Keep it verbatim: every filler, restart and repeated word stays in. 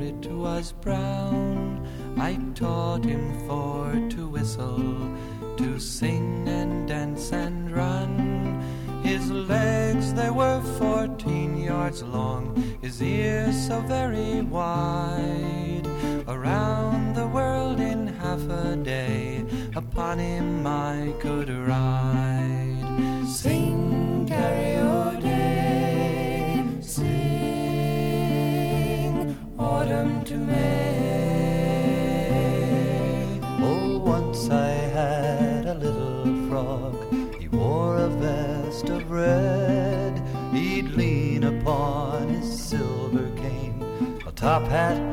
it was brown. I taught him for to whistle, to sing and dance and run. His legs, they were fourteen yards long, his ears so very wide. Around the world in half a day, upon him I could ride. Sing, carry-o-day, sing, autumn to May. Oh, once I had a little frog, he wore a vest of red. He'd lean upon his silver cane, a top hat